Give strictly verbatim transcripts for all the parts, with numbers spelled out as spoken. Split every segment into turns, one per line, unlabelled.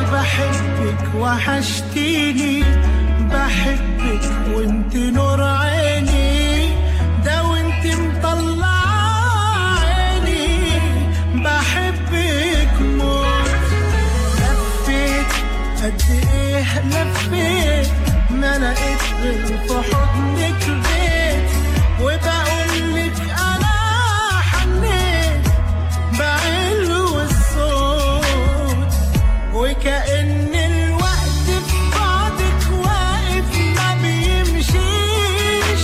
وبحبك وحشتيني، بحبك وانت نور عيني، ده وانت مطلع عيني، بحبك موت. لفيت قد ايه لفيت، ما لقيت غير في حضنك بيت، وبقولك انا حنيت بعلو الصوت، وكأن الوقت في بعدك واقف ما بيمشيش،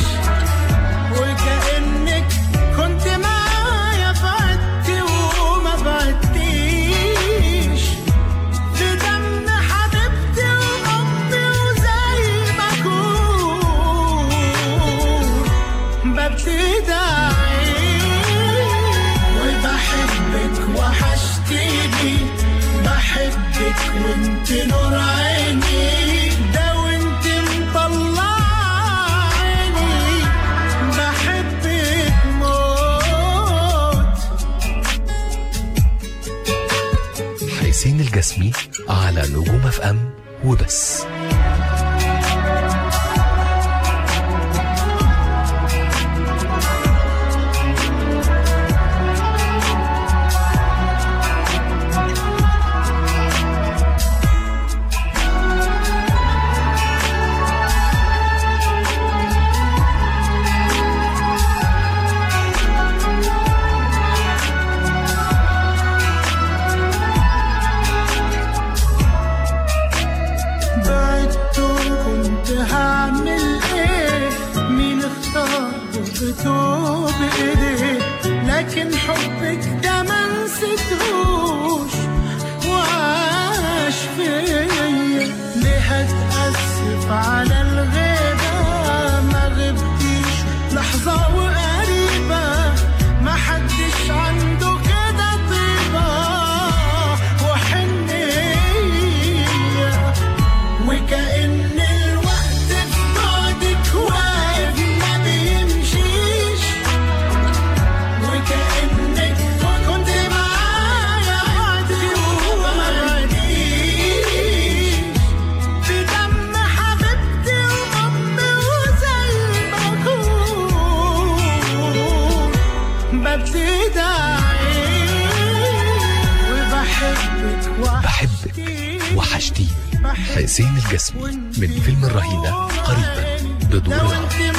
وكأنك كنت معايا بعدتي وما بعدتيش، في دم حبيبتي وأمي وزي ما أكون ببتدي أعيش. وبحبك وحشتيني، بحبك وانت نور عيني، ده وانت مطلع عيني، بحبك موت.
حسين الجسمي على نجوم اف ام وبس.
لكن حبك ده ما نسيتهوش وعاش فيا، ليه هتأسف على الغيبة، ما غبتيش لحظة وقريبة، ما حدش عنده كده طيبة وحنية، وكأن الوقت في بعدك واقف ما بيمشيش، وكأنك كنت معايا بعدي وما بعديش، في دم حبيبتي وأمي وزي ما أكون ببتدي أعيش. وبحبك
بحبك وحشتيني، حسين الجسمي من فيلم الرهينة قريبا بدور العرض.